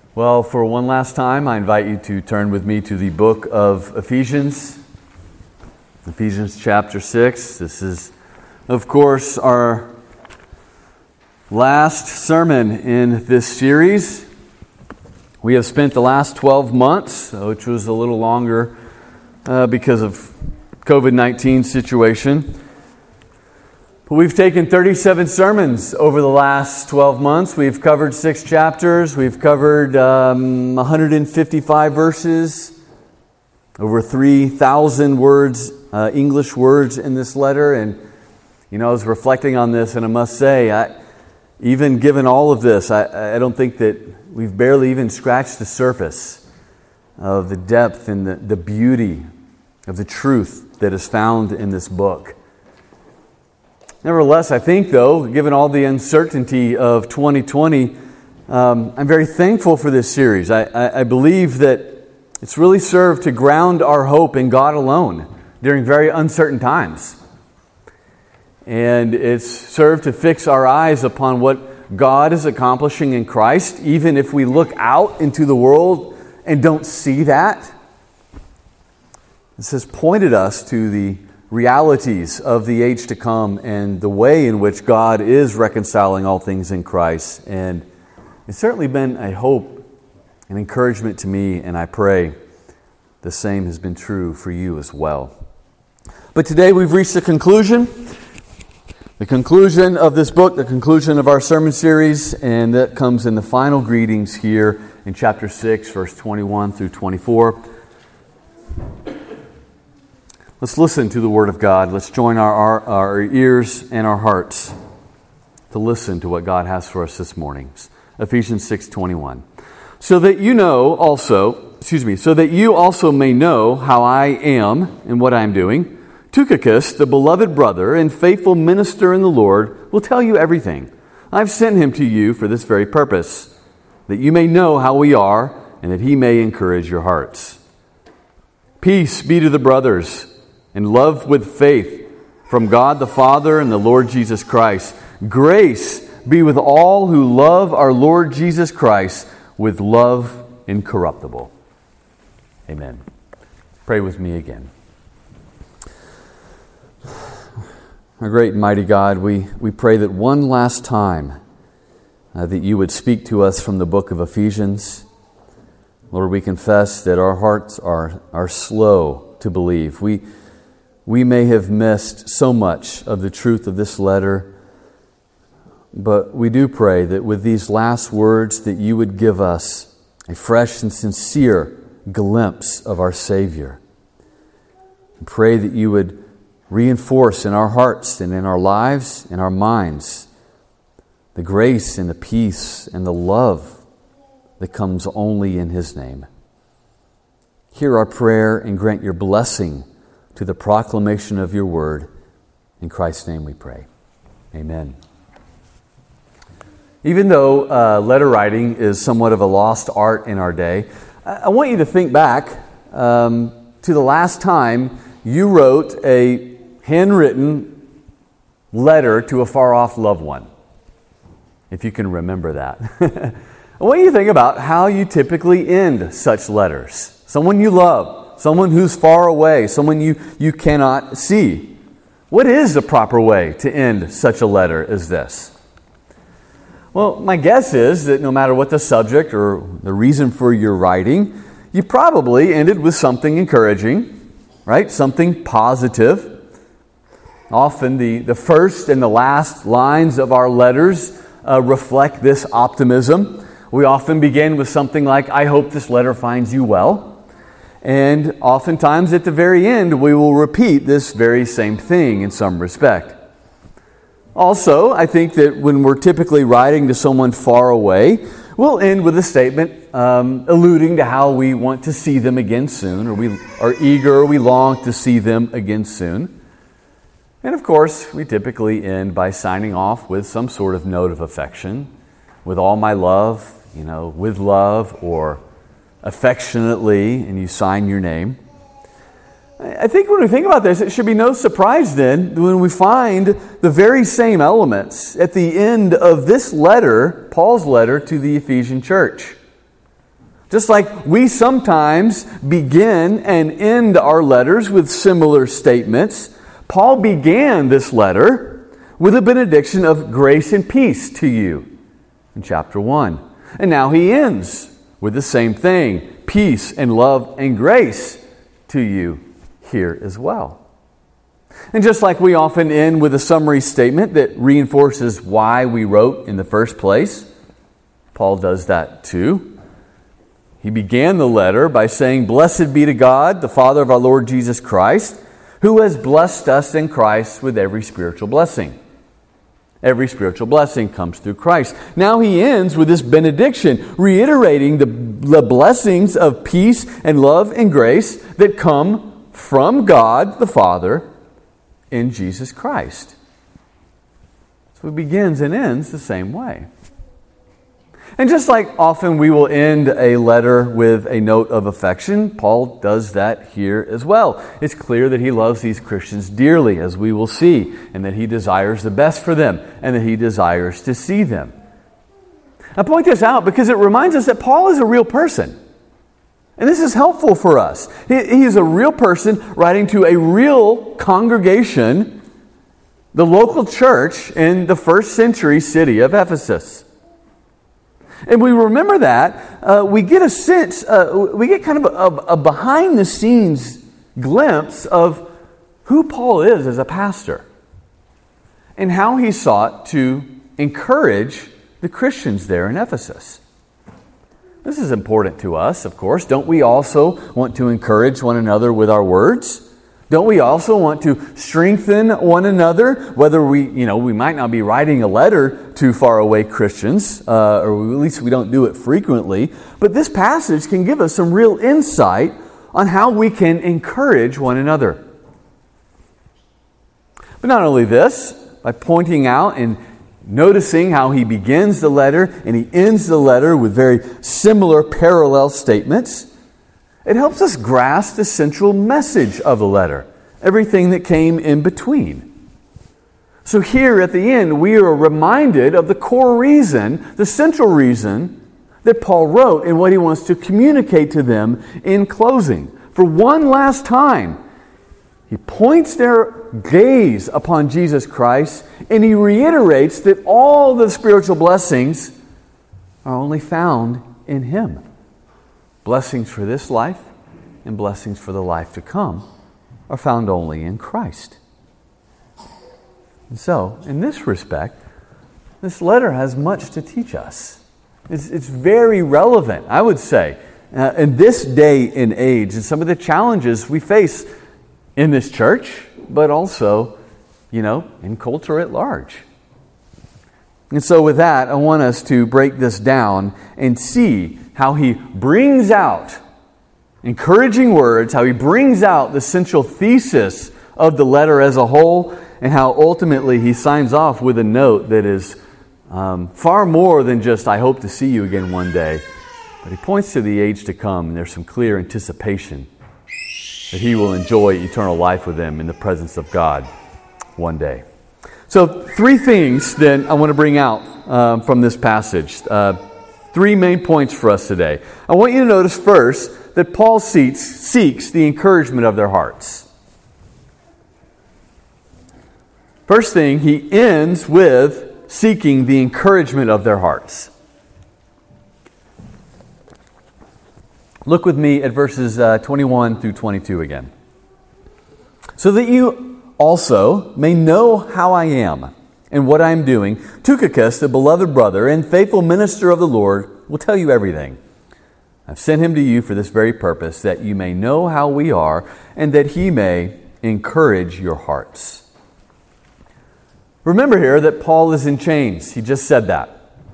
Well, for one last time, I invite you to turn with me to the book of Ephesians. Ephesians chapter 6. This is, of course, our last sermon in this series. We have spent the last 12 months, which was a little longer because of COVID-19 situation. But we've taken 37 sermons over the last 12 months. We've covered 6 chapters. We've covered 155 verses, over 3,000 words, English words in this letter. And, I was reflecting on this, and I must say, even given all of this, I don't think that we've barely even scratched the surface of the depth and the beauty of the truth that is found in this book. Nevertheless, I think, though, given all the uncertainty of 2020, I'm very thankful for this series. I believe that it's really served to ground our hope in God alone during very uncertain times. And it's served to fix our eyes upon what God is accomplishing in Christ, even if we look out into the world and don't see that. This has pointed us to the realities of the age to come and the way in which God is reconciling all things in Christ. And it's certainly been a hope and encouragement to me, and I pray the same has been true for you as well. But today we've reached the conclusion of this book, the conclusion of our sermon series, and that comes in the final greetings here in chapter 6, verse 21 through 24. Let's listen to the Word of God. Let's join our ears and our hearts to listen to what God has for us this morning. Ephesians 6:21. So that you also may know how I am and what I am doing. Tychicus, the beloved brother and faithful minister in the Lord, will tell you everything. I've sent him to you for this very purpose, that you may know how we are and that he may encourage your hearts. Peace be to the brothers, and love with faith from God the Father and the Lord Jesus Christ. Grace be with all who love our Lord Jesus Christ with love incorruptible. Amen. Pray with me again. Our great and mighty God, we pray that one last time that you would speak to us from the book of Ephesians. Lord, we confess that our hearts are slow to believe. We may have missed so much of the truth of this letter, but we do pray that with these last words that you would give us a fresh and sincere glimpse of our Savior. We pray that you would reinforce in our hearts and in our lives, in our minds, the grace and the peace and the love that comes only in His name. Hear our prayer and grant your blessing to the proclamation of your word. In Christ's name we pray. Amen. Even though letter writing is somewhat of a lost art in our day, I want you to think back to the last time you wrote a handwritten letter to a far-off loved one, if you can remember that. I want you to think about how you typically end such letters. Someone you love, someone who's far away, someone you cannot see. What is the proper way to end such a letter as this? Well, my guess is that no matter what the subject or the reason for your writing, you probably ended with something encouraging, right? Something positive. Often the first and the last lines of our letters reflect this optimism. We often begin with something like, I hope this letter finds you well. And oftentimes at the very end, we will repeat this very same thing in some respect. Also, I think that when we're typically writing to someone far away, we'll end with a statement alluding to how we want to see them again soon, or we are eager, or we long to see them again soon. And of course, we typically end by signing off with some sort of note of affection, with all my love, with love, or affectionately, and you sign your name. I think when we think about this, it should be no surprise then when we find the very same elements at the end of this letter, Paul's letter to the Ephesian church. Just like we sometimes begin and end our letters with similar statements, Paul began this letter with a benediction of grace and peace to you in chapter 1. And now he ends with the same thing, peace and love and grace to you here as well. And just like we often end with a summary statement that reinforces why we wrote in the first place, Paul does that too. He began the letter by saying, "Blessed be to God, the Father of our Lord Jesus Christ, who has blessed us in Christ with every spiritual blessing." Every spiritual blessing comes through Christ. Now he ends with this benediction, reiterating the blessings of peace and love and grace that come from God the Father in Jesus Christ. So it begins and ends the same way. And just like often we will end a letter with a note of affection, Paul does that here as well. It's clear that he loves these Christians dearly, as we will see, and that he desires the best for them, and that he desires to see them. I point this out because it reminds us that Paul is a real person. And this is helpful for us. He is a real person writing to a real congregation, the local church in the first century city of Ephesus. And we remember that, we get a sense, we get kind of a behind-the-scenes glimpse of who Paul is as a pastor and how he sought to encourage the Christians there in Ephesus. This is important to us, of course. Don't we also want to encourage one another with our words? Don't we also want to strengthen one another? Whether we might not be writing a letter to faraway Christians, or at least we don't do it frequently. But this passage can give us some real insight on how we can encourage one another. But not only this, by pointing out and noticing how he begins the letter and he ends the letter with very similar parallel statements, it helps us grasp the central message of the letter, everything that came in between. So here at the end, we are reminded of the core reason, the central reason that Paul wrote and what he wants to communicate to them in closing. For one last time, he points their gaze upon Jesus Christ and he reiterates that all the spiritual blessings are only found in Him. Blessings for this life and blessings for the life to come are found only in Christ. And so, in this respect, this letter has much to teach us. It's very relevant, I would say, in this day and age, and some of the challenges we face in this church, but also, in culture at large. And so with that, I want us to break this down and see how he brings out encouraging words, how he brings out the central thesis of the letter as a whole, and how ultimately he signs off with a note that is far more than just, "I hope to see you again one day," but he points to the age to come, and there's some clear anticipation that he will enjoy eternal life with them in the presence of God one day. So 3 things then I want to bring out from this passage. 3 main points for us today. I want you to notice first that Paul seeks the encouragement of their hearts. First thing, he ends with seeking the encouragement of their hearts. Look with me at verses 21 through 22 again. "So that you also may know how I am and what I am doing, Tychicus, the beloved brother and faithful minister of the Lord, will tell you everything. I've sent him to you for this very purpose, that you may know how we are and that he may encourage your hearts." Remember here that Paul is in chains. He just said that.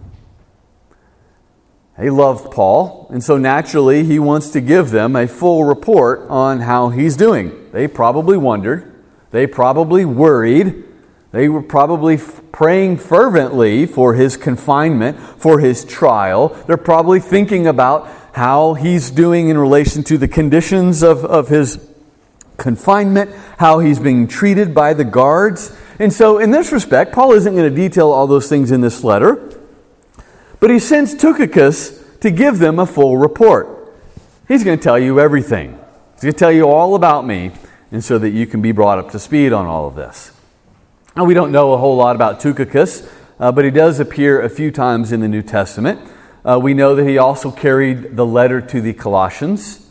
He loved Paul, and so naturally he wants to give them a full report on how he's doing. They probably wondered. They probably worried. They were probably praying fervently for his confinement, for his trial. They're probably thinking about how he's doing in relation to the conditions of his confinement, how he's being treated by the guards. And so in this respect, Paul isn't going to detail all those things in this letter, but he sends Tychicus to give them a full report. He's going to tell you everything. He's going to tell you all about me, and so that you can be brought up to speed on all of this. Now, we don't know a whole lot about Tychicus, but he does appear a few times in the New Testament. We know that he also carried the letter to the Colossians.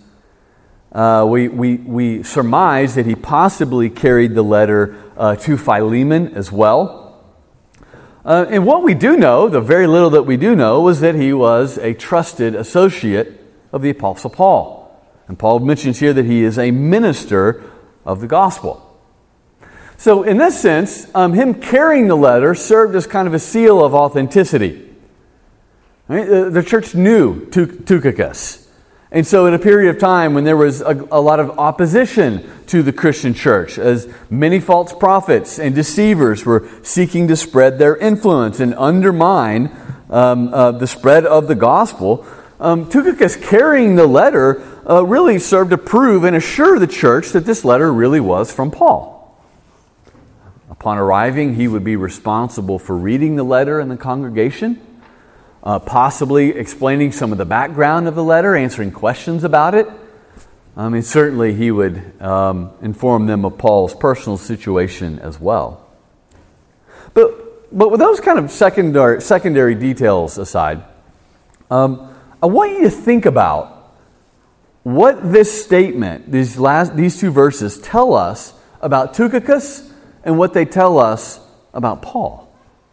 We surmise that he possibly carried the letter to Philemon as well. And what we do know, the very little that we do know, was that he was a trusted associate of the Apostle Paul. And Paul mentions here that he is a minister of the gospel. So in this sense, him carrying the letter served as kind of a seal of authenticity. Right? The church knew Tychicus. And so in a period of time when there was a lot of opposition to the Christian church, as many false prophets and deceivers were seeking to spread their influence and undermine the spread of the gospel, Tychicus carrying the letter really served to prove and assure the church that this letter really was from Paul. Upon arriving, he would be responsible for reading the letter in the congregation, possibly explaining some of the background of the letter, answering questions about it. And certainly he would inform them of Paul's personal situation as well. But with those kind of secondary details aside, I want you to think about what this statement, these two verses, tell us about Tychicus and what they tell us about Paul.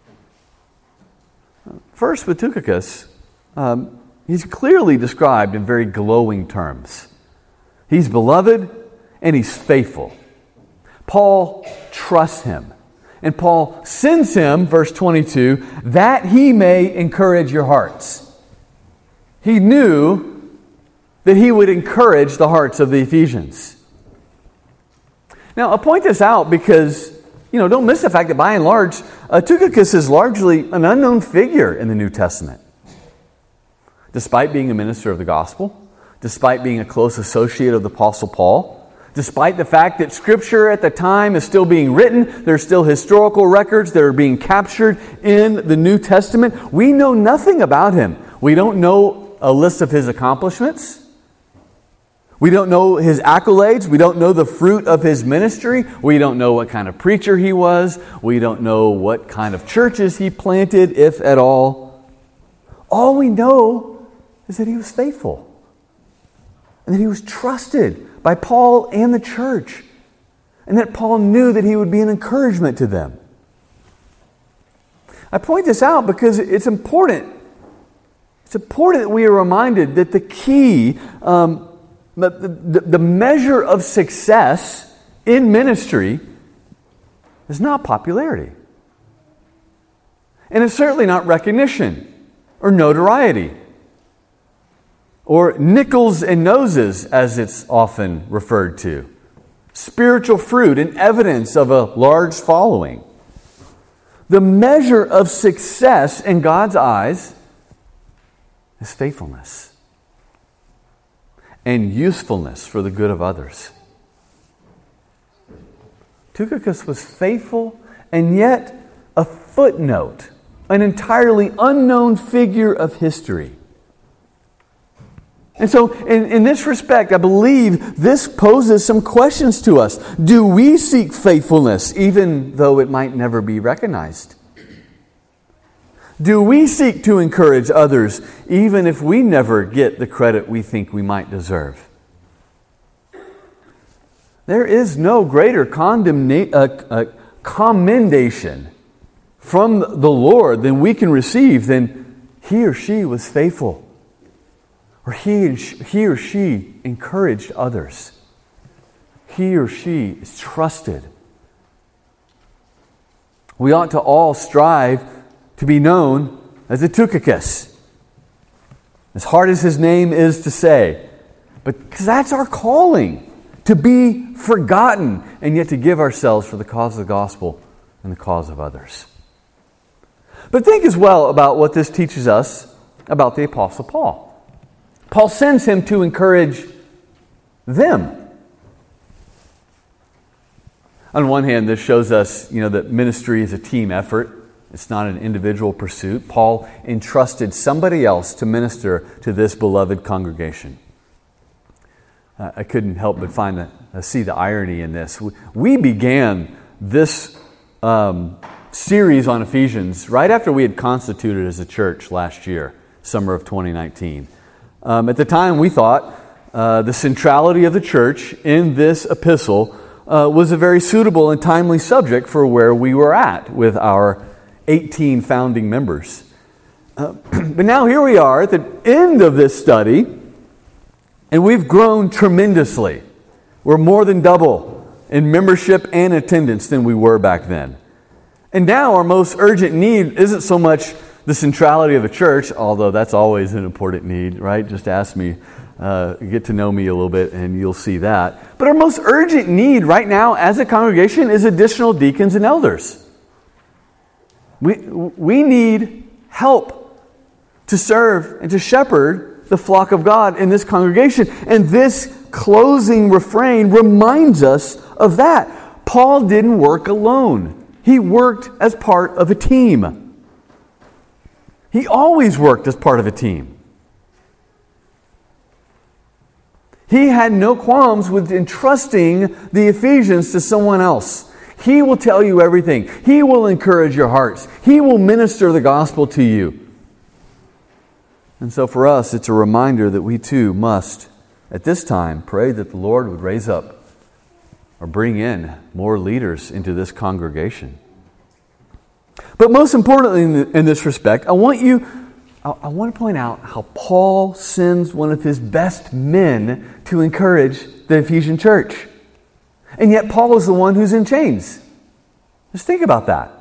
First, with Tychicus, he's clearly described in very glowing terms. He's beloved and he's faithful. Paul trusts him. And Paul sends him, verse 22, that he may encourage your hearts. He knew that he would encourage the hearts of the Ephesians. Now, I'll point this out because, don't miss the fact that by and large, Tychicus is largely an unknown figure in the New Testament. Despite being a minister of the gospel, despite being a close associate of the Apostle Paul, despite the fact that Scripture at the time is still being written, there's still historical records that are being captured in the New Testament, we know nothing about him. We don't know a list of his accomplishments. We don't know his accolades. We don't know the fruit of his ministry. We don't know what kind of preacher he was. We don't know what kind of churches he planted, if at all. All we know is that he was faithful and that he was trusted by Paul and the church, and that Paul knew that he would be an encouragement to them. I point this out because it's important. It's important that we are reminded that the key, the measure of success in ministry is not popularity. And it's certainly not recognition or notoriety or nickels and noses, as it's often referred to. Spiritual fruit and evidence of a large following. The measure of success in God's eyes is faithfulness and usefulness for the good of others. Tychicus was faithful and yet a footnote, an entirely unknown figure of history. And so in this respect, I believe this poses some questions to us. Do we seek faithfulness even though it might never be recognized? Do we seek to encourage others even if we never get the credit we think we might deserve? There is no greater commendation from the Lord than we can receive than he or she was faithful, or he or she encouraged others. He or she is trusted. We ought to all strive to be known as a Tychicus, as hard as his name is to say, but because that's our calling, to be forgotten and yet to give ourselves for the cause of the gospel and the cause of others. But think as well about what this teaches us about the Apostle Paul. Paul sends him to encourage them. On one hand, this shows us, that ministry is a team effort. It's not an individual pursuit. Paul entrusted somebody else to minister to this beloved congregation. I couldn't help but see the irony in this. We began this series on Ephesians right after we had constituted as a church last year, summer of 2019. At the time, we thought the centrality of the church in this epistle was a very suitable and timely subject for where we were at with our 18 founding members. But now here we are at the end of this study, and we've grown tremendously. We're more than double in membership and attendance than we were back then. And now our most urgent need isn't so much the centrality of the church, although that's always an important need, right? Just ask me, get to know me a little bit, and you'll see that. But our most urgent need right now as a congregation is additional deacons and elders. We need help to serve and to shepherd the flock of God in this congregation. And this closing refrain reminds us of that. Paul didn't work alone. He worked as part of a team. He always worked as part of a team. He had no qualms with entrusting the Ephesians to someone else. He will tell you everything. He will encourage your hearts. He will minister the gospel to you. And so for us, it's a reminder that we too must, at this time, pray that the Lord would raise up or bring in more leaders into this congregation. But most importantly in this respect, I want to point out how Paul sends one of his best men to encourage the Ephesian church. And yet Paul is the one who's in chains. Just think about that.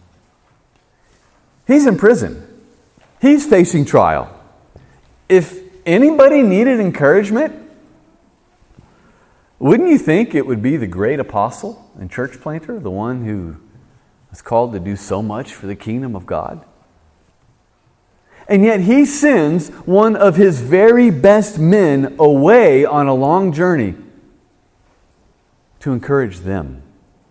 He's in prison. He's facing trial. If anybody needed encouragement, wouldn't you think it would be the great apostle and church planter, the one who is called to do so much for the kingdom of God? And yet he sends one of his very best men away on a long journey to encourage them.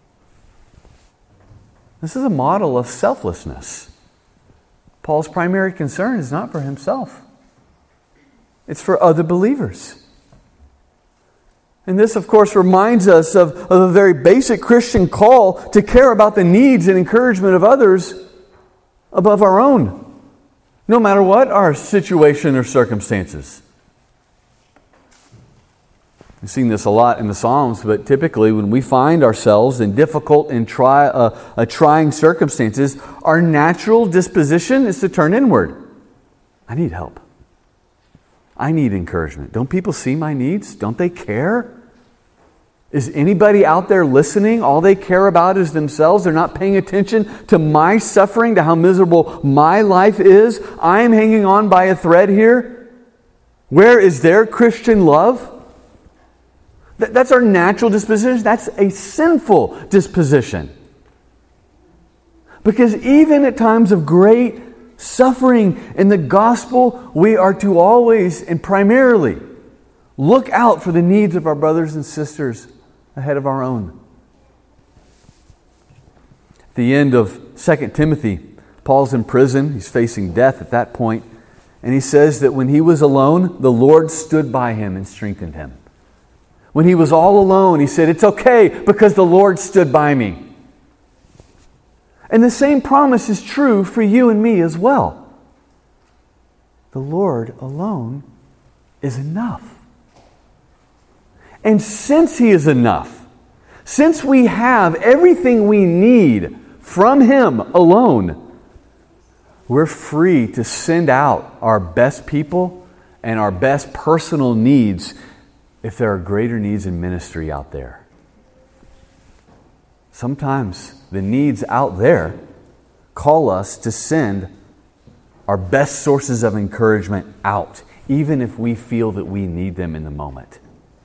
This is a model of selflessness. Paul's primary concern is not for himself. It's for other believers. And this, of course, reminds us of a very basic Christian call to care about the needs and encouragement of others above our own, no matter what our situation or circumstances. We've seen this a lot in the Psalms, but typically when we find ourselves in difficult and trying circumstances, our natural disposition is to turn inward. I need help. I need encouragement. Don't people see my needs? Don't they care? Is anybody out there listening? All they care about is themselves. They're not paying attention to my suffering, to how miserable my life is. I'm hanging on by a thread here. Where is their Christian love? That's our natural disposition. That's a sinful disposition. Because even at times of great suffering in the gospel, we are to always and primarily look out for the needs of our brothers and sisters ahead of our own. At the end of 2 Timothy, Paul's in prison. He's facing death at that point. And he says that when he was alone, the Lord stood by him and strengthened him. When he was all alone, he said, "It's okay because the Lord stood by me." And the same promise is true for you and me as well. The Lord alone is enough. And since He is enough, since we have everything we need from Him alone, we're free to send out our best people and our best personal needs if there are greater needs in ministry out there. Sometimes the needs out there call us to send our best sources of encouragement out, even if we feel that we need them in the moment.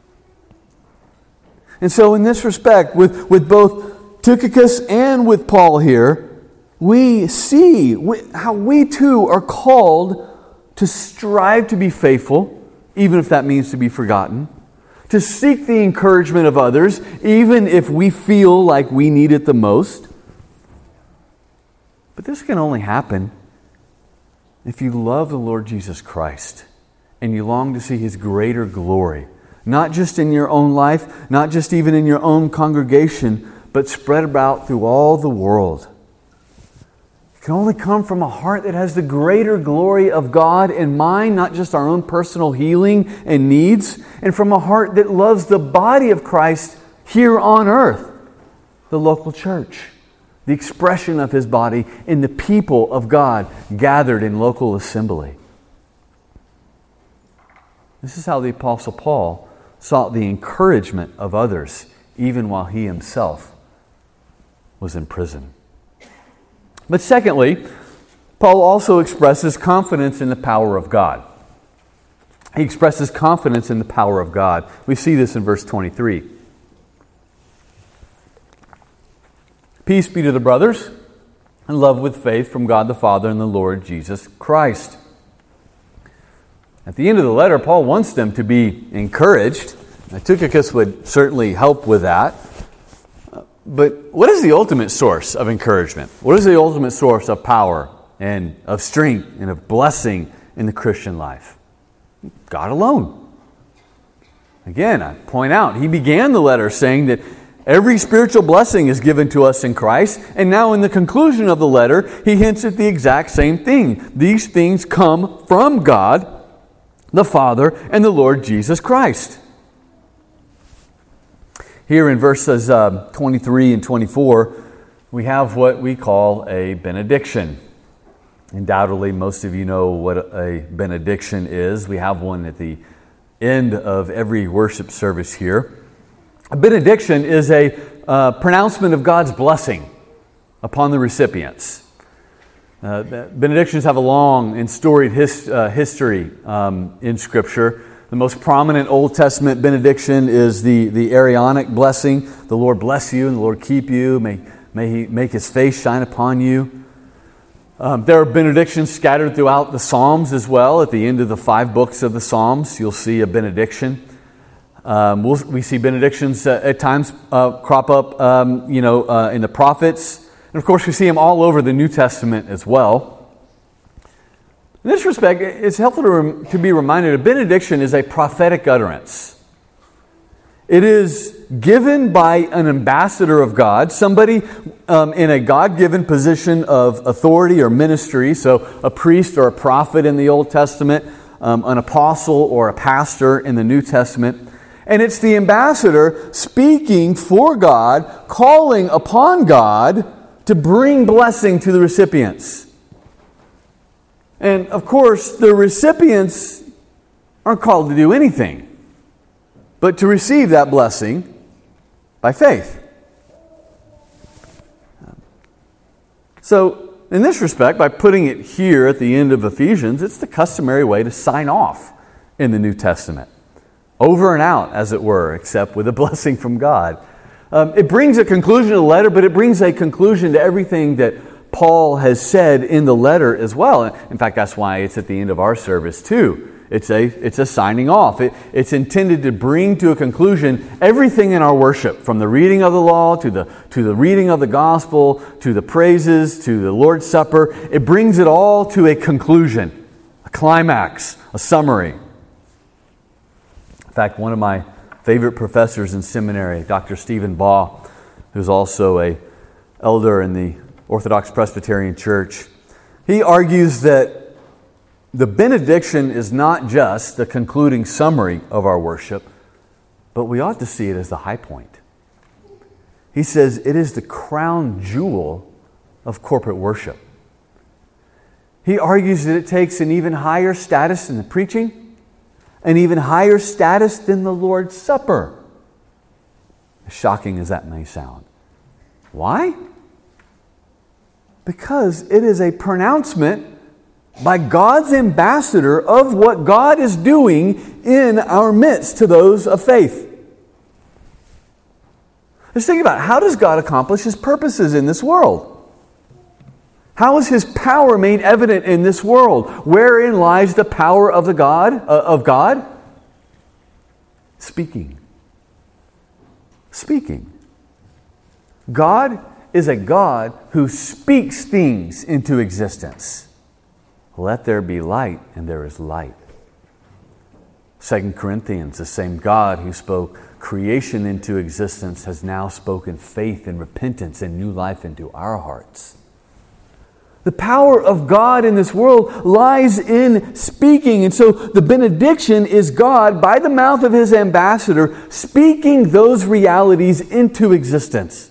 And so in this respect, with both Tychicus and with Paul here, we see how we too are called to strive to be faithful, even if that means to be forgotten, to seek the encouragement of others, even if we feel like we need it the most, But this can only happen if you love the Lord Jesus Christ and you long to see His greater glory, not just in your own life, not just even in your own congregation, but spread about through all the world. It can only come from a heart that has the greater glory of God in mind, not just our own personal healing and needs, and from a heart that loves the body of Christ here on earth, the local church, the expression of His body in the people of God gathered in local assembly. This is how the Apostle Paul sought the encouragement of others, even while he himself was in prison. But secondly, Paul also expresses confidence in the power of God. He expresses confidence in the power of God. We see this in verse 23. Peace be to the brothers, and love with faith from God the Father and the Lord Jesus Christ. At the end of the letter, Paul wants them to be encouraged. Tychicus would certainly help with that. But what is the ultimate source of encouragement? What is the ultimate source of power and of strength and of blessing in the Christian life? God alone. Again, I point out, he began the letter saying that every spiritual blessing is given to us in Christ, and now in the conclusion of the letter, he hints at the exact same thing. These things come from God, the Father, and the Lord Jesus Christ. Here in verses 23 and 24, we have what we call a benediction. Undoubtedly, most of you know what a benediction is. We have one at the end of every worship service here. A benediction is a pronouncement of God's blessing upon the recipients. Benedictions have a long and storied history in Scripture. The most prominent Old Testament benediction is the Aaronic blessing. The Lord bless you and the Lord keep you. May He make His face shine upon you. There are benedictions scattered throughout the Psalms as well. At the end of the 5 books of the Psalms, you'll see a benediction. We see benedictions at times crop up, in the prophets. And of course, we see them all over the New Testament as well. In this respect, it's helpful to be reminded a benediction is a prophetic utterance. It is given by an ambassador of God, somebody in a God-given position of authority or ministry, so a priest or a prophet in the Old Testament, an apostle or a pastor in the New Testament. And it's the ambassador speaking for God, calling upon God to bring blessing to the recipients. And of course, the recipients aren't called to do anything but to receive that blessing by faith. So, in this respect, by putting it here at the end of Ephesians, it's the customary way to sign off in the New Testament. Over and out, as it were, except with a blessing from God. It brings a conclusion to the letter, but it brings a conclusion to everything that Paul has said in the letter as well. In fact, that's why it's at the end of our service too. It's a signing off. It's intended to bring to a conclusion everything in our worship, from the reading of the law to the reading of the gospel to the praises to the Lord's Supper. It brings it all to a conclusion, a climax, a summary. In fact, one of my favorite professors in seminary, Dr. Stephen Baugh, who's also an elder in the Orthodox Presbyterian Church, he argues that the benediction is not just the concluding summary of our worship, but we ought to see it as the high point. He says it is the crown jewel of corporate worship. He argues that it takes an even higher status than the preaching, an even higher status than the Lord's Supper. As shocking as that may sound. Why? Because it is a pronouncement by God's ambassador of what God is doing in our midst to those of faith. Let's think about it. How does God accomplish His purposes in this world? How is His power made evident in this world? Wherein lies the power of God? Speaking. God is a God who speaks things into existence. Let there be light, and there is light. 2 Corinthians, the same God who spoke creation into existence has now spoken faith and repentance and new life into our hearts. The power of God in this world lies in speaking. And so the benediction is God, by the mouth of His ambassador, speaking those realities into existence.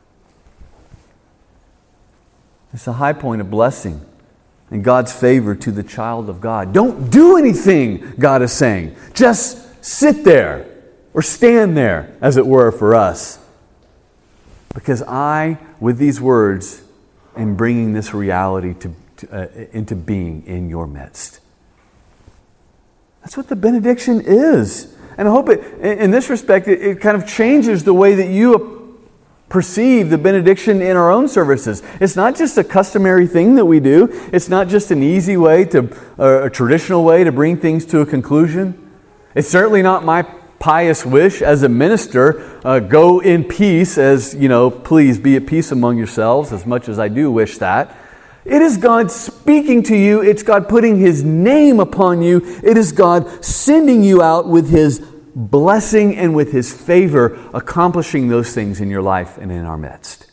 It's the high point of blessing and God's favor to the child of God. Don't do anything, God is saying. Just sit there or stand there, as it were, for us. Because I, with these words, am bringing this reality into being in your midst. That's what the benediction is. And I hope in this respect, it kind of changes the way that you perceive the benediction in our own services. It's not just a customary thing that we do. It's not just an easy way a traditional way to bring things to a conclusion. It's certainly not my pious wish as a minister, go in peace, as, please be at peace among yourselves, as much as I do wish that. It is God speaking to you. It's God putting His name upon you. It is God sending you out with His blessing and with His favor, accomplishing those things in your life and in our midst.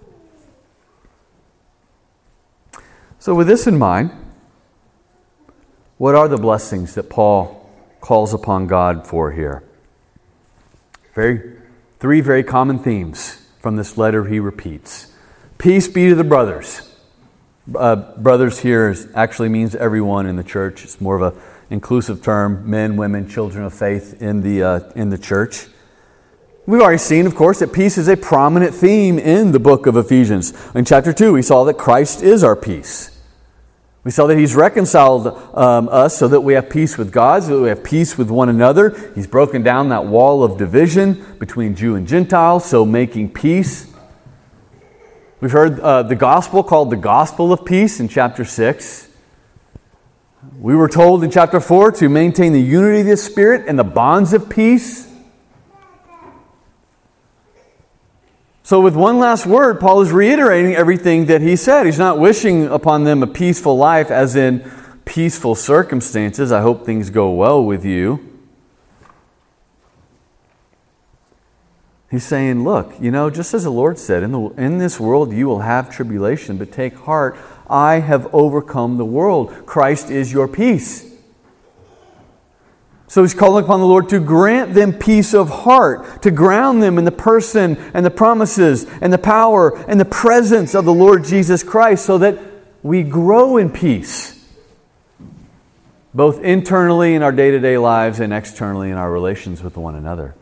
So with this in mind, what are the blessings that Paul calls upon God for here? Three very common themes from this letter he repeats. Peace be to the brothers. Brothers here actually means everyone in the church. It's more of an inclusive term. Men, women, children of faith in the church. We've already seen, of course, that peace is a prominent theme in the book of Ephesians. In chapter 2, we saw that Christ is our peace. We saw that He's reconciled us so that we have peace with God, so that we have peace with one another. He's broken down that wall of division between Jew and Gentile, so making peace. We've heard the gospel called the gospel of peace in chapter 6. We were told in chapter 4 to maintain the unity of the Spirit and the bonds of peace. So with one last word, Paul is reiterating everything that he said. He's not wishing upon them a peaceful life as in peaceful circumstances. I hope things go well with you. He's saying, look, just as the Lord said, in this world you will have tribulation, but take heart, I have overcome the world. Christ is your peace. So he's calling upon the Lord to grant them peace of heart, to ground them in the person and the promises and the power and the presence of the Lord Jesus Christ so that we grow in peace, both internally in our day-to-day lives and externally in our relations with one another.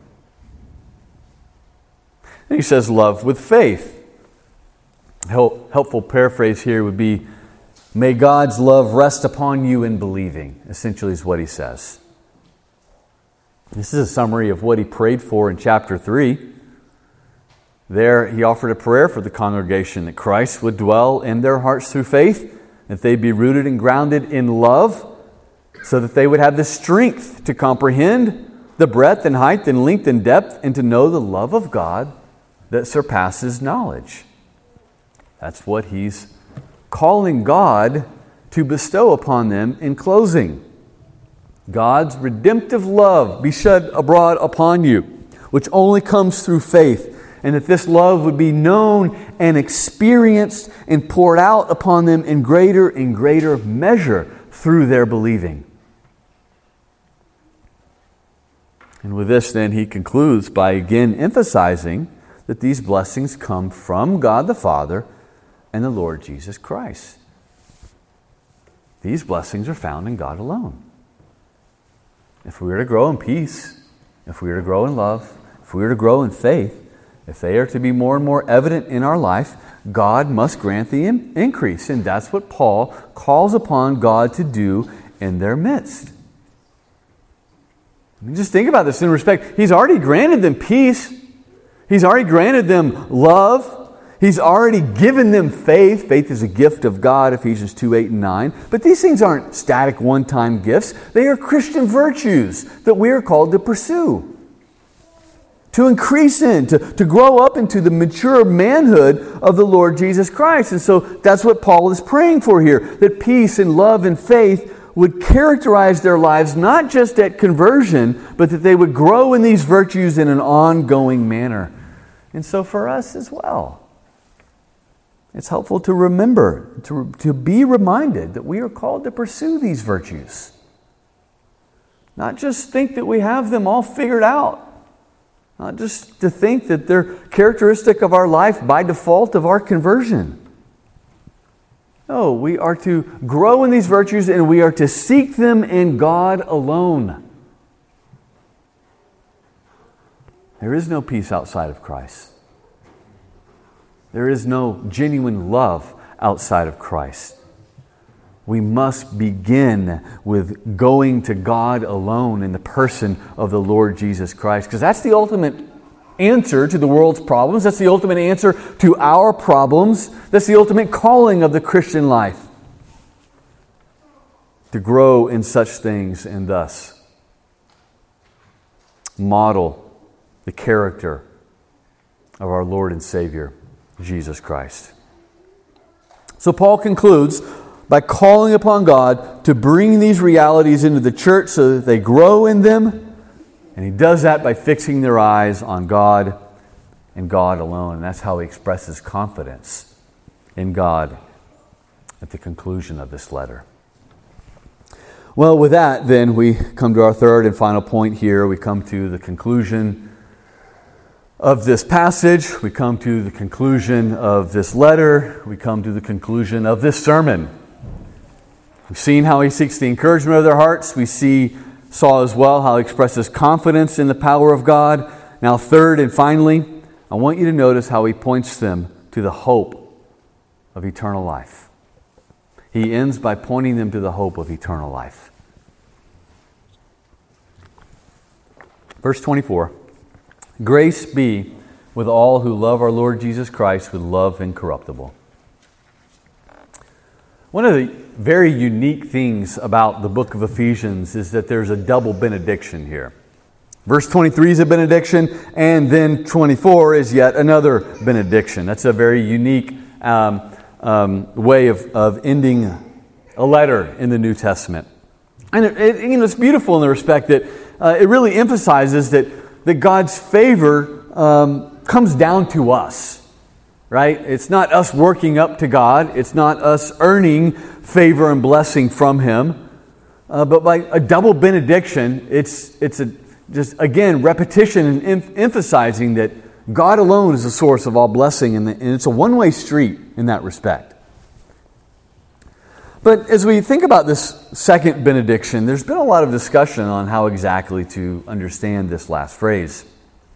And he says, love with faith. Helpful paraphrase here would be, may God's love rest upon you in believing, essentially is what he says. This is a summary of what he prayed for in chapter 3. There, he offered a prayer for the congregation that Christ would dwell in their hearts through faith, that they'd be rooted and grounded in love, so that they would have the strength to comprehend the breadth and height and length and depth, and to know the love of God that surpasses knowledge. That's what he's calling God to bestow upon them in closing. God's redemptive love be shed abroad upon you, which only comes through faith, and that this love would be known and experienced and poured out upon them in greater and greater measure through their believing. And with this, then, he concludes by again emphasizing that these blessings come from God the Father and the Lord Jesus Christ. These blessings are found in God alone. If we are to grow in peace, if we are to grow in love, if we are to grow in faith, if they are to be more and more evident in our life, God must grant the increase. And that's what Paul calls upon God to do in their midst. I mean, just think about this in respect. He's already granted them peace. He's already granted them love. He's already given them faith. Faith is a gift of God, Ephesians 2, 8, and 9. But these things aren't static one-time gifts. They are Christian virtues that we are called to pursue. to increase in, to grow up into the mature manhood of the Lord Jesus Christ. And so that's what Paul is praying for here, that peace and love and faith would characterize their lives, not just at conversion, but that they would grow in these virtues in an ongoing manner. And so for us as well, it's helpful to remember, to be reminded that we are called to pursue these virtues. Not just think that we have them all figured out. Not just to think that they're characteristic of our life by default of our conversion. No, we are to grow in these virtues and we are to seek them in God alone. There is no peace outside of Christ. There is no genuine love outside of Christ. We must begin with going to God alone in the person of the Lord Jesus Christ, because that's the ultimate answer to the world's problems. That's the ultimate answer to our problems. That's the ultimate calling of the Christian life. To grow in such things and thus model the character of our Lord and Savior, Jesus Christ. So Paul concludes by calling upon God to bring these realities into the church so that they grow in them. And he does that by fixing their eyes on God and God alone. And that's how he expresses confidence in God at the conclusion of this letter. Well, with that, then, we come to our third and final point here. We come to the conclusion of this passage. We come to the conclusion of this letter. We come to the conclusion of this sermon. We've seen how he seeks the encouragement of their hearts. We saw as well how he expresses confidence in the power of God. Now, third and finally, I want you to notice how he points them to the hope of eternal life. He ends by pointing them to the hope of eternal life. Verse 24, grace be with all who love our Lord Jesus Christ with love incorruptible. One of the very unique things about the book of Ephesians is that there's a double benediction here. Verse 23 is a benediction, and then 24 is yet another benediction. That's a very unique way of ending a letter in the New Testament. And it's beautiful in the respect that it really emphasizes that God's favor comes down to us. Right? It's not us working up to God. It's not us earning favor and blessing from Him. But by a double benediction, it's just again repetition and emphasizing that God alone is the source of all blessing, and it's a one-way street in that respect. But as we think about this second benediction, there's been a lot of discussion on how exactly to understand this last phrase.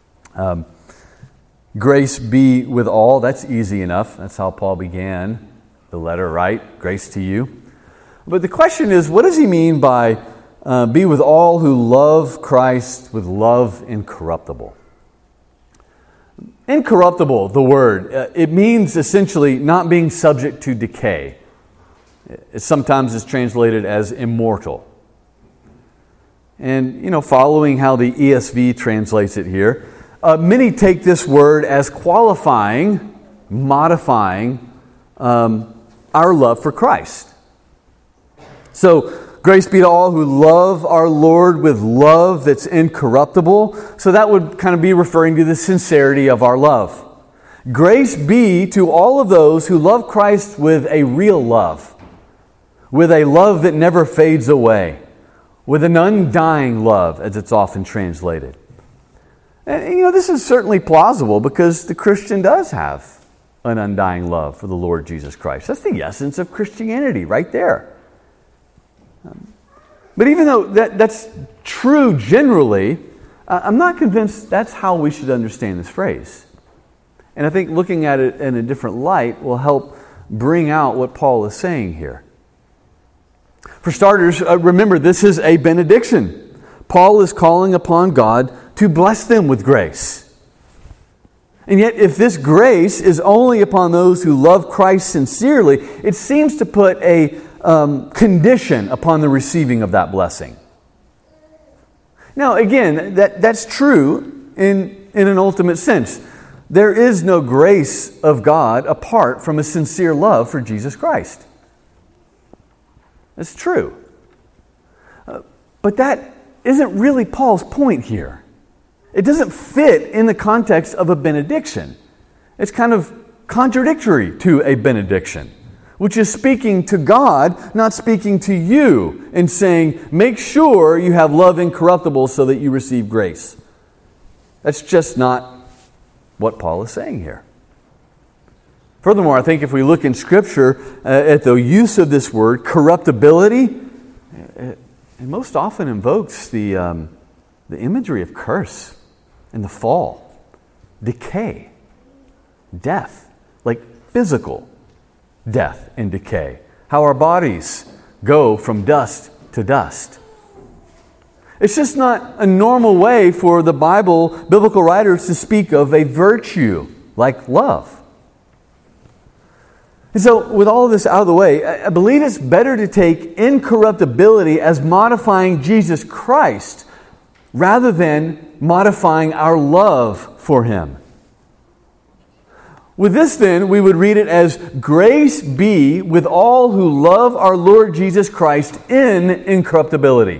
Grace be with all. That's easy enough. That's how Paul began the letter, right? Grace to you. But the question is, what does he mean by be with all who love Christ with love incorruptible? Incorruptible, the word, it means essentially not being subject to decay. It sometimes is translated as immortal. And, following how the ESV translates it here, many take this word as qualifying, modifying our love for Christ. So, grace be to all who love our Lord with love that's incorruptible. So that would kind of be referring to the sincerity of our love. Grace be to all of those who love Christ with a real love, with a love that never fades away, with an undying love, as it's often translated. And, this is certainly plausible because the Christian does have an undying love for the Lord Jesus Christ. That's the essence of Christianity right there. But even though that's true generally, I'm not convinced that's how we should understand this phrase. And I think looking at it in a different light will help bring out what Paul is saying here. For starters, remember, this is a benediction. Paul is calling upon God to bless them with grace. And yet, if this grace is only upon those who love Christ sincerely, it seems to put a condition upon the receiving of that blessing. Now, again, that's true in in an ultimate sense. There is no grace of God apart from a sincere love for Jesus Christ. It's true. But that isn't really Paul's point here. It doesn't fit in the context of a benediction. It's kind of contradictory to a benediction, which is speaking to God, not speaking to you, and saying, make sure you have love incorruptible so that you receive grace. That's just not what Paul is saying here. Furthermore, I think if we look in Scripture at the use of this word, corruptibility, it most often invokes the imagery of curse and the fall, decay, death, like physical death and decay. How our bodies go from dust to dust. It's just not a normal way for the biblical writers to speak of a virtue like love. And so, with all of this out of the way, I believe it's better to take incorruptibility as modifying Jesus Christ rather than modifying our love for Him. With this, then, we would read it as, grace be with all who love our Lord Jesus Christ in incorruptibility.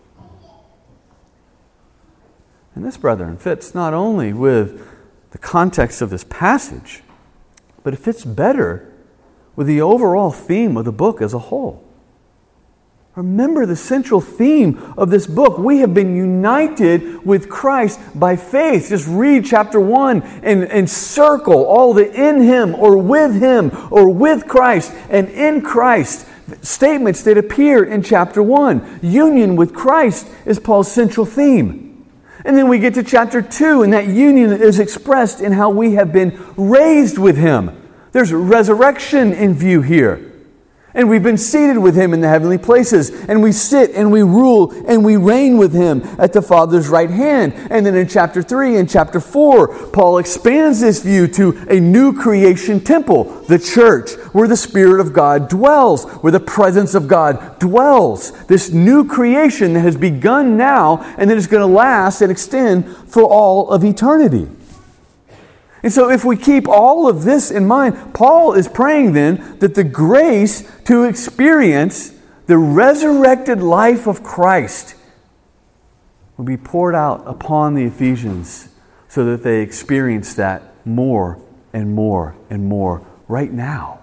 And this, brethren, fits not only with the context of this passage, but it fits better with the overall theme of the book as a whole. Remember the central theme of this book. We have been united with Christ by faith. Just read chapter 1 and circle all the in Him or with Christ and in Christ statements that appear in chapter 1. Union with Christ is Paul's central theme. And then we get to chapter 2, and that union is expressed in how we have been raised with Him. There's resurrection in view here. And we've been seated with Him in the heavenly places. And we sit and we rule and we reign with Him at the Father's right hand. And then in chapter 3 and chapter 4, Paul expands this view to a new creation temple, the church, where the Spirit of God dwells, where the presence of God dwells. This new creation that has begun now and that is going to last and extend for all of eternity. And so if we keep all of this in mind, Paul is praying then that the grace to experience the resurrected life of Christ will be poured out upon the Ephesians so that they experience that more and more and more right now.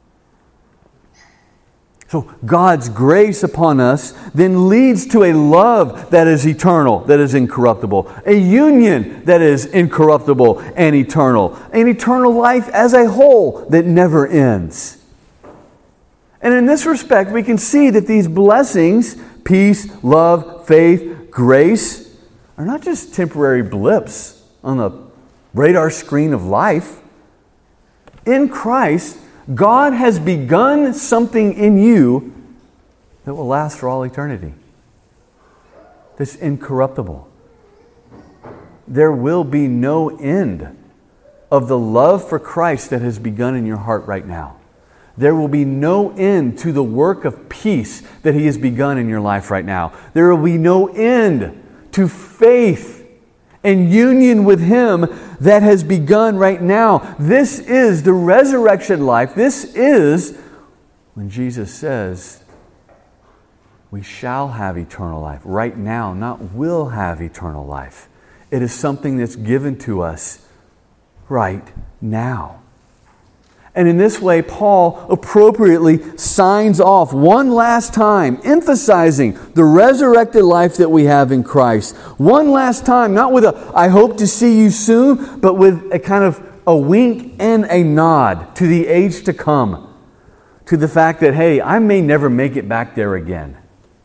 So God's grace upon us then leads to a love that is eternal, that is incorruptible. A union that is incorruptible and eternal. An eternal life as a whole that never ends. And in this respect, we can see that these blessings, peace, love, faith, grace, are not just temporary blips on the radar screen of life. In Christ, God has begun something in you that will last for all eternity. That's incorruptible. There will be no end of the love for Christ that has begun in your heart right now. There will be no end to the work of peace that He has begun in your life right now. There will be no end to faith and union with Him that has begun right now. This is the resurrection life. This is when Jesus says, we shall have eternal life. Right now, not will have eternal life. It is something that's given to us right now. And in this way, Paul appropriately signs off one last time, emphasizing the resurrected life that we have in Christ. One last time, not with a, I hope to see you soon, but with a kind of a wink and a nod to the age to come. To the fact that, hey, I may never make it back there again.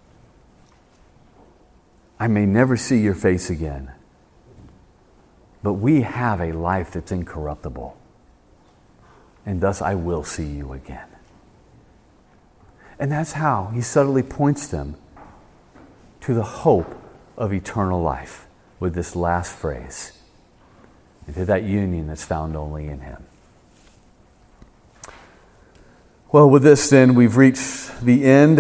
I may never see your face again. But we have a life that's incorruptible. And thus I will see you again. And that's how he subtly points them to the hope of eternal life with this last phrase, and to that union that's found only in Him. Well, with this then, we've reached the end.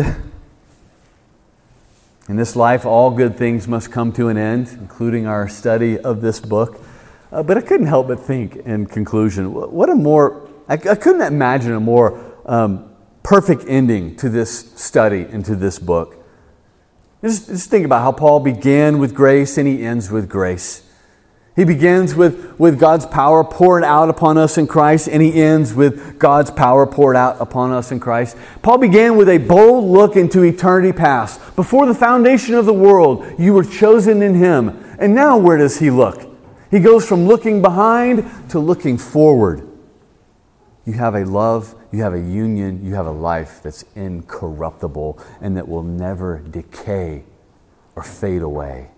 In this life, all good things must come to an end, including our study of this book. But I couldn't help but think in conclusion, I couldn't imagine a more perfect ending to this study and to this book. Just think about how Paul began with grace and he ends with grace. He begins with God's power poured out upon us in Christ, and he ends with God's power poured out upon us in Christ. Paul began with a bold look into eternity past. Before the foundation of the world, you were chosen in him. And now where does he look? He goes from looking behind to looking forward. You have a love, you have a union, you have a life that's incorruptible and that will never decay or fade away.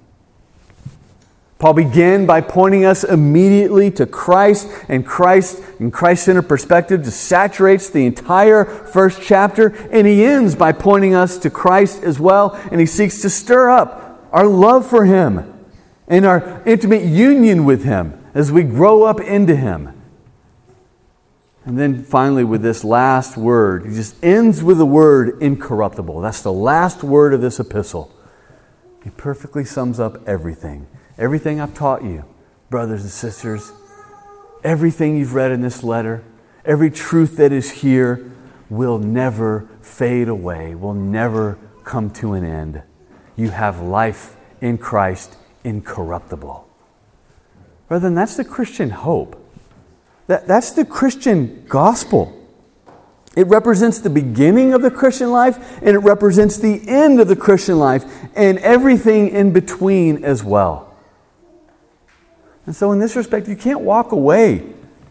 Paul began by pointing us immediately to Christ, and Christ-centered perspective just saturates the entire first chapter, and he ends by pointing us to Christ as well, and he seeks to stir up our love for him and our intimate union with him as we grow up into him. And then finally with this last word, he just ends with the word incorruptible. That's the last word of this epistle. He perfectly sums up everything. Everything I've taught you, brothers and sisters, everything you've read in this letter, every truth that is here will never fade away, will never come to an end. You have life in Christ, incorruptible. Brethren, that's the Christian hope. That's the Christian gospel. It represents the beginning of the Christian life, and it represents the end of the Christian life, and everything in between as well. And so in this respect, you can't walk away. You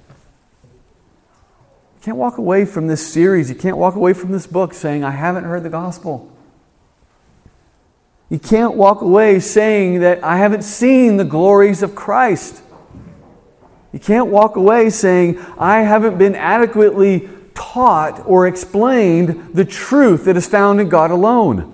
can't walk away from this series. You can't walk away from this book saying, I haven't heard the gospel. You can't walk away saying that I haven't seen the glories of Christ. You can't walk away saying, I haven't been adequately taught or explained the truth that is found in God alone.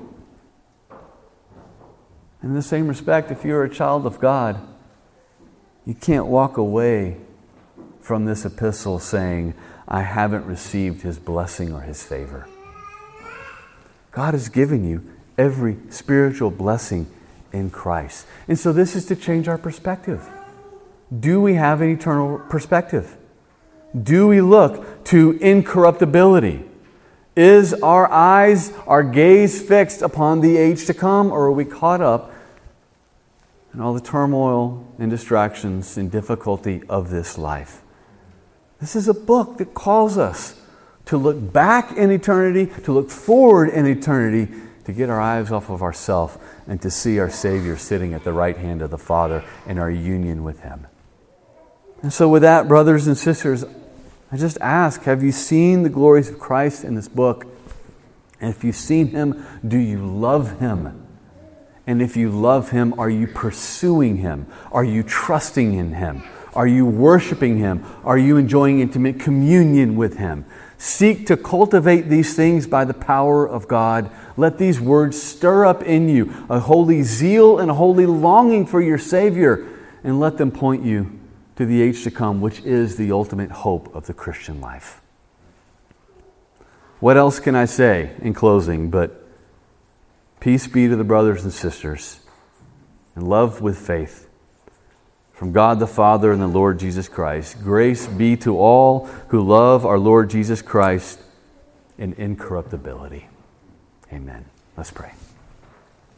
In the same respect, if you're a child of God, you can't walk away from this epistle saying, I haven't received his blessing or his favor. God has given you every spiritual blessing in Christ. And so this is to change our perspective. Do we have an eternal perspective? Do we look to incorruptibility? Is our gaze fixed upon the age to come, or are we caught up and all the turmoil and distractions and difficulty of this life? This is a book that calls us to look back in eternity, to look forward in eternity, to get our eyes off of ourselves and to see our Savior sitting at the right hand of the Father in our union with him. And so with that, brothers and sisters, I just ask, have you seen the glories of Christ in this book? And if you've seen him, do you love him? And if you love him, are you pursuing him? Are you trusting in him? Are you worshiping him? Are you enjoying intimate communion with him? Seek to cultivate these things by the power of God. Let these words stir up in you a holy zeal and a holy longing for your Savior, and let them point you to the age to come, which is the ultimate hope of the Christian life. What else can I say in closing but peace be to the brothers and sisters, and love with faith from God the Father and the Lord Jesus Christ. Grace be to all who love our Lord Jesus Christ in incorruptibility. Amen. Let's pray.